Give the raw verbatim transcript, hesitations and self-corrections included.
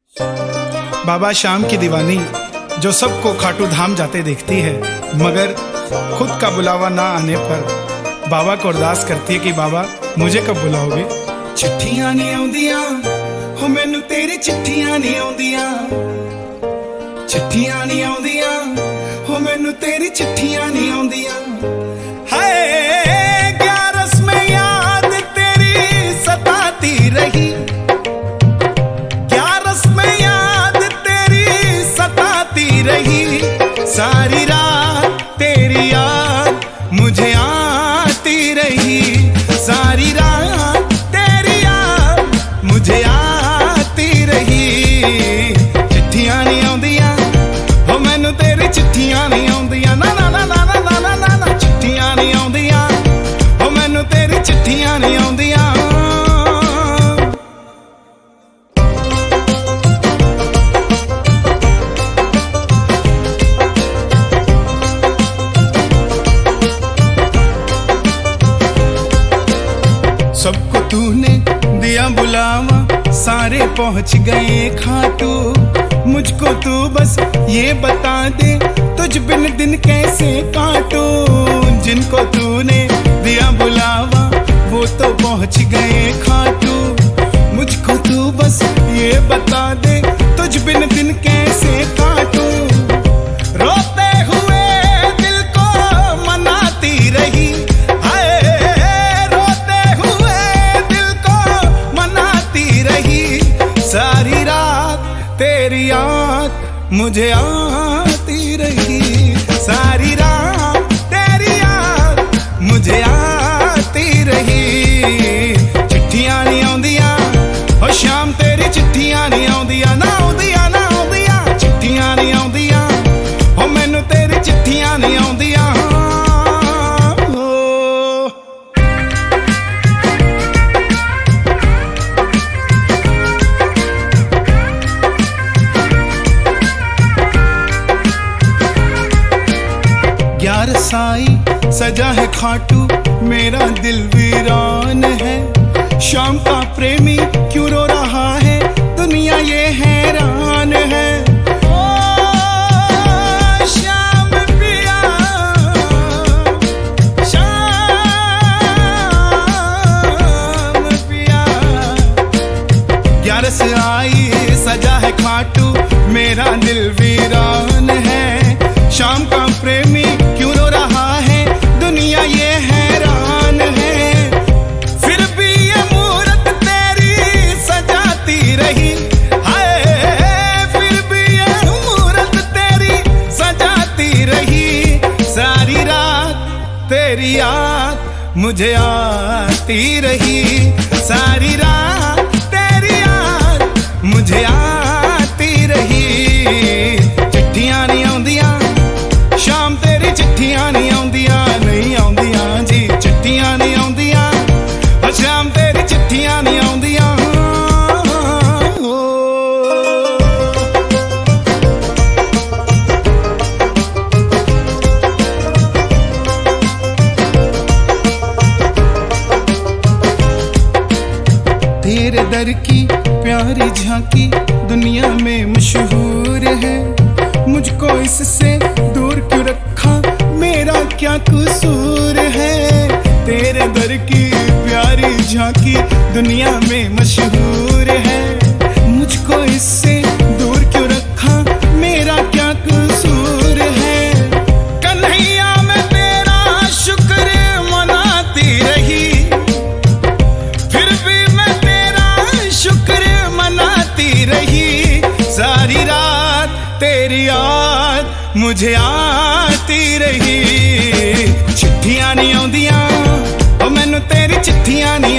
बाबा श्याम की दीवानी जो सबको खाटू धाम जाते देखती है, मगर खुद का बुलावा ना आने पर बाबा को अरदास करती है कि बाबा मुझे कब बुलाओगे। चिट्ठियां नहीं आउंदियां हो मैनू तेरी चिट्ठियां नहीं आउंदियां, चिट्ठियां नहीं आउंदियां हो मैनू तेरी चिट्ठियां नहीं आउंदियां। हाय क्या रस्में याद तेरी सताती रही, रही सारी रात तेरी याद मुझे आती रही, सारी रात तेरी याद मुझे आती रही। चिट्ठियां नहीं आउंदियां हो मैनू तेरी चिट्ठियां नहीं आउंदियां, ना ना ना ना ना ना ना ना चिट्ठियां नहीं आउंदियां हो मैनू तेरी चिट्ठियां नहीं आउंदियां। सबको तूने दिया बुलावा, सारे पहुंच गए खाटू, मुझको तू बस ये बता दे तुझ बिन दिन कैसे काटूं। जिनको तूने दिया बुलावा वो तो पहुंच गए खाटू, मुझको तू बस ये बता दे तुझ बिन दिन कैसे काटूं। रोते हुए दिल को मनाती रही, सारी रात तेरी याद मुझे आती रही, सारी रात तेरी याद मुझे आती रही। चिट्ठियां नहीं आउंदियां ओ शाम तेरी चिट्ठियां नहीं आउंदियां, ना आउंदियां ना आउंदियां चिट्ठियां नहीं आउंदियां ओ मैनू तेरी चिट्ठियां नहीं आउंदियां। साई सजा है खाटू मेरा दिल वीरान है, शाम का प्रेमी क्यों रो रहा है दुनिया ये हैरान है। ओ श्याम पिया श्याम पिया, ग्यारह से आई सजा है खाटू मेरा दिल वीरान है, शाम का प्रेमी क्यों रो रहा है दुनिया ये हैरान है। फिर भी ये मूरत तेरी सजाती रही, हाय फिर भी ये मूरत तेरी सजाती रही। सारी रात तेरी याद मुझे आती रही, सारी रात तेरी याद मुझे आती रही। चिट्ठियां नहीं आउंदियां शाम तेरी चिट्ठियां नहीं आउंदियां, नहीं आउंदियां जी चिट्ठियां नहीं आउंदियां ओ शाम तेरी चिट्ठियां नहीं आउंदियां। तेरे दर की प्यारी झांकी दुनिया में मशहूर है, मुझको इससे दूर क्यों रखा मेरा क्या कसूर है। तेरे दर की प्यारी झांकी दुनिया में मशहूर है, मुझको इससे दूर क्यों रखा मेरा क्या कसूर है। कन्हैया मैं तेरा शुक्र मनाती रही, फिर भी मैं तेरा शुक्र मनाती रही। सारी रात तेरी याद मुझे आती रही। चिट्ठियां नहीं आउंदियां ओ मैनू तेरी चिट्ठियां नहीं